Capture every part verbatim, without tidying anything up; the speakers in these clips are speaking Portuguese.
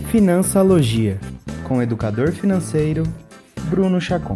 Financialogia, com o educador financeiro Bruno Chacon.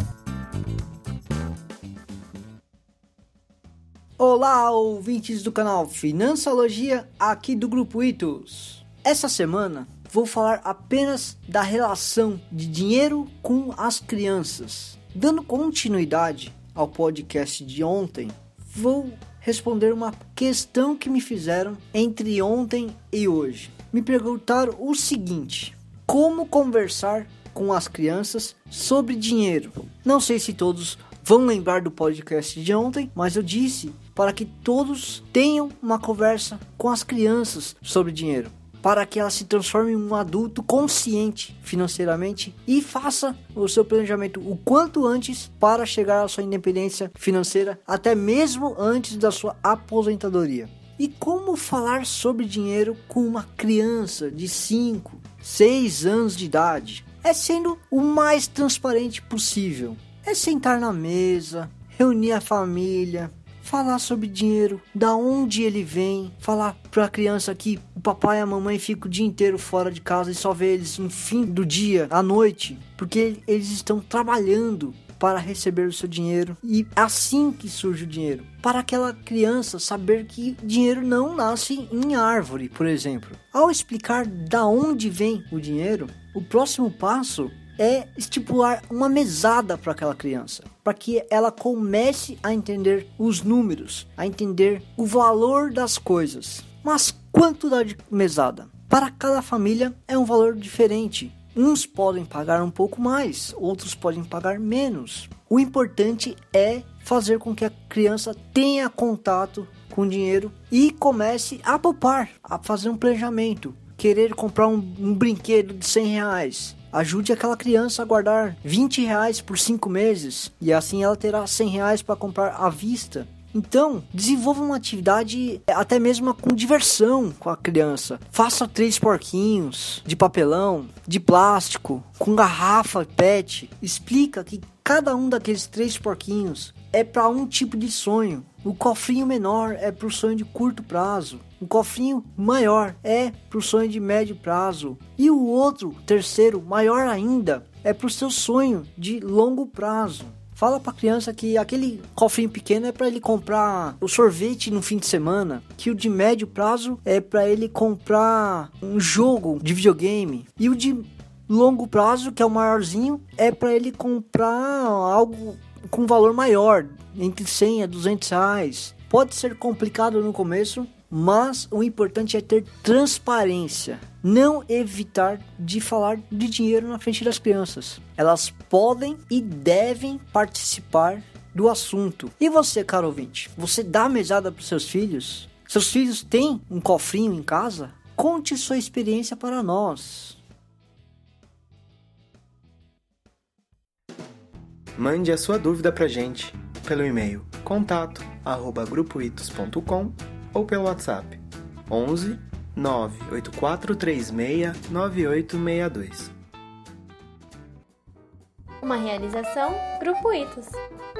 Olá, ouvintes do canal Financialogia, aqui do Grupo Itos. Essa semana vou falar apenas da relação de dinheiro com as crianças. Dando continuidade ao podcast de ontem, vou responder uma questão que me fizeram entre ontem e hoje. Me perguntaram o seguinte: como conversar com as crianças sobre dinheiro? Não sei se todos vão lembrar do podcast de ontem, mas eu disse para que todos tenham uma conversa com as crianças sobre dinheiro, para que elas se transformem em um adulto consciente financeiramente e faça o seu planejamento o quanto antes para chegar à sua independência financeira, até mesmo antes da sua aposentadoria. E como falar sobre dinheiro com uma criança de cinco, seis anos de idade? É sendo o mais transparente possível. É sentar na mesa, reunir a família, falar sobre dinheiro, da onde ele vem, falar para a criança que o papai e a mamãe ficam o dia inteiro fora de casa e só vê eles no fim do dia, à noite, porque eles estão trabalhando para receber o seu dinheiro, e assim que surge o dinheiro. Para aquela criança saber que dinheiro não nasce em árvore, por exemplo. Ao explicar da onde vem o dinheiro, o próximo passo é estipular uma mesada para aquela criança, para que ela comece a entender os números, a entender o valor das coisas. Mas quanto dá de mesada? Para cada família é um valor diferente. Uns podem pagar um pouco mais, outros podem pagar menos. O importante é fazer com que a criança tenha contato com o dinheiro e comece a poupar, a fazer um planejamento. Querer comprar um, um brinquedo de cem reais. Ajude aquela criança a guardar vinte reais por cinco meses e assim ela terá cem reais para comprar à vista. Então, desenvolva uma atividade até mesmo com diversão com a criança. Faça três porquinhos de papelão, de plástico, com garrafa pet. Explica que cada um daqueles três porquinhos é para um tipo de sonho. O cofrinho menor é para o sonho de curto prazo. O cofrinho maior é para o sonho de médio prazo. E o outro, terceiro, maior ainda, é para o seu sonho de longo prazo. Fala para a criança que aquele cofrinho pequeno é para ele comprar o sorvete no fim de semana, que o de médio prazo é para ele comprar um jogo de videogame, e o de longo prazo, que é o maiorzinho, é para ele comprar algo com valor maior, entre cem a duzentos reais. Pode ser complicado no começo, mas o importante é ter transparência. Não evitar de falar de dinheiro na frente das crianças. Elas podem e devem participar do assunto. E você, caro ouvinte, você dá mesada para os seus filhos? Seus filhos têm um cofrinho em casa? Conte sua experiência para nós. Mande a sua dúvida para a gente pelo e-mail contato arroba grupoitos ponto com ou pelo WhatsApp onze nove oito quatro três seis nove oito seis dois. Uma realização Grupo Itos.